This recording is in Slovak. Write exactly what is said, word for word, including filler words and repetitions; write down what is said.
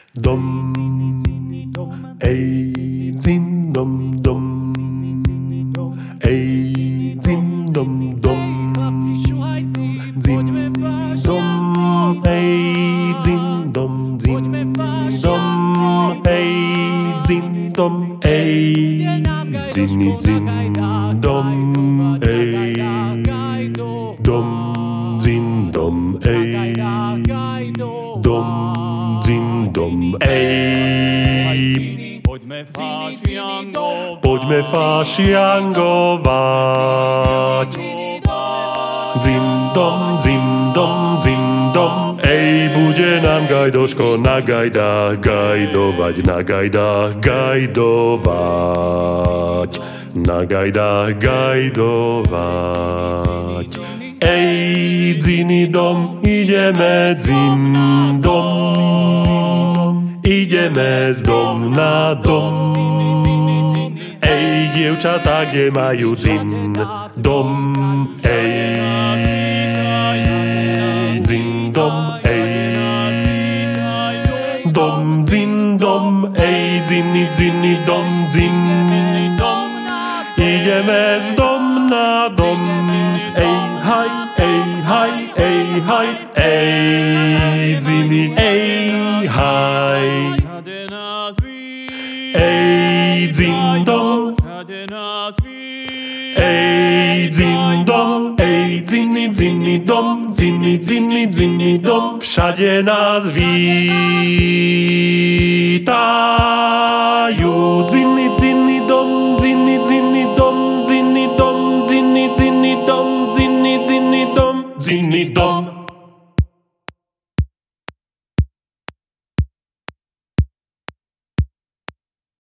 Dom, ej, dzin, dom, dom, ej, dzin, dom, dom, dzin, dom, ej, dzin, dom, dzin, dom, ej, dzin, dom, ej, dzini, dzin, dom, ej, dom, dzin, dom, ej, dom, dzin, dom, ej. Poďme fašiangovať. Dzin, dom, dzin, dom, dzin, dom, ej, bude nám gajdoško na gajdách gajdovať, na gajdách gajdovať, na gajdách gajdovať. Ej, dzini dom, ideme dzin dom, ideme z dom na dom. Ej, dievčatá, kde majú dzin dom, ej, dzin dom, ej, dom, dzin dom, ej, dzini, dzini dom, dzin, ideme z dom na dom, ej, haj, ej, haj, ej, haj, ej, dzini, ej, haj, ej, dzin dom, ej, dzin dom, ej, dzini, dzini dom, dzini, dzini, dzini dom, všade nás vítajú. Dzini, dzini dom, dzini, dzini dom, dzini dom, dzini, dzini dom, dzini, dzini dom, dzini dom.